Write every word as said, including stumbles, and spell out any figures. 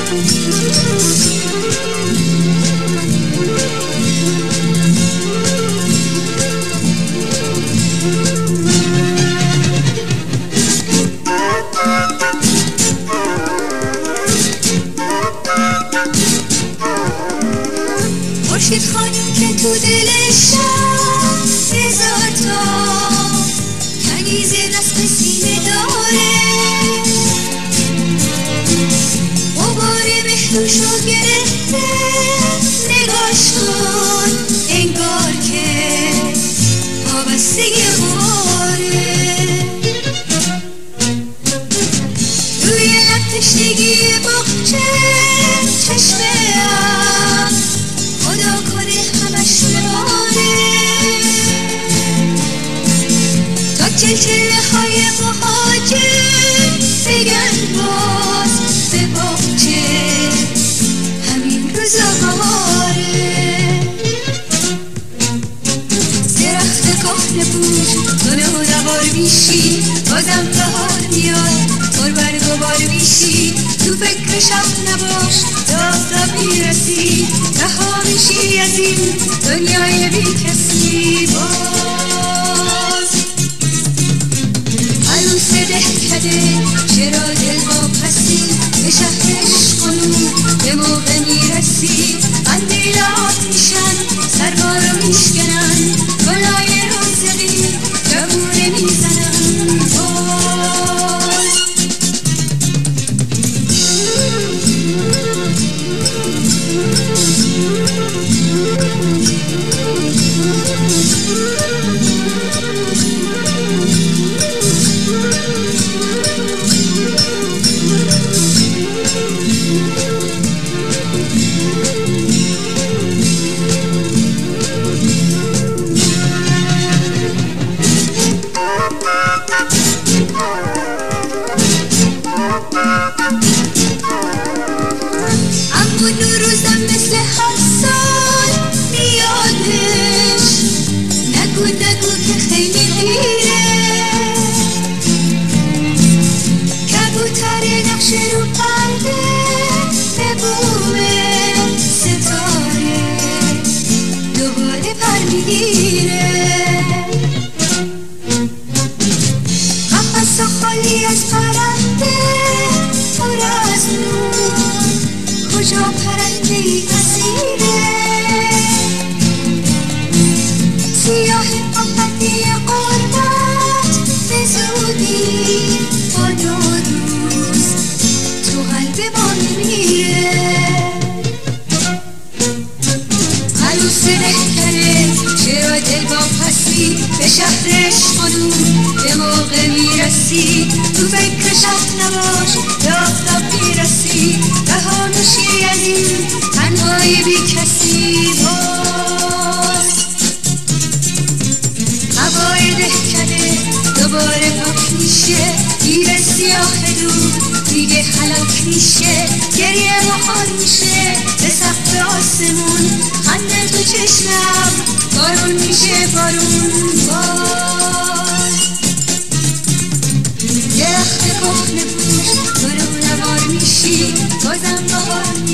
خورشید خانم که تو دلشم هزار تا کنیز نصف سینه داره، غبار مهروشو گرفته نگاش کن انگار که وابسته غاره، روی لب تشنگی باغچه چشمه‌ام خدا کنه همش بباره، تا چلچله های مهاجر بگن باز به باغچه همین روزگاره، درخت کهنه بود تو نوار میشی بازم بهار میاد پر برگ و بار میشی، تو فکر شب نباش تا آفتاب میرسی رها میشی از این دنیای بی کسی. باز عروس دهکده چرا دل واپسی به شهر عشقونو به موقع میرسی، قندیلات میشن سربارو میشکنن گلای روزقی جوونه میزنن. باز اما نوروزم مثل هر سال میادش، نگو نگو که خیلی دیره، کبوتر نقش رو پرده به بومه ستاره دوباره پر میگیره، قفص خالی از پرنده پر از نور کجا پرنده ای اسیره، سیاه قفتی قربت به زودی با دو روز تو قلب ما میمیره، عروس دهکده چرا دل واپسی به شهر عشقونو به موقع میرسی، تو فکر شب نباش به آفتاب میرسی رها میشی از این تنهای بی کسی. باز هوای دهکده دوباره پاک میشه، دیو سیاه دور دیگه هلاک میشه، گریه محال میشه به سقف آسمون، خنده تو چشمم بارون میشه بارون. باز درخت کهنه بود تو رو نوار میشی بازم بهار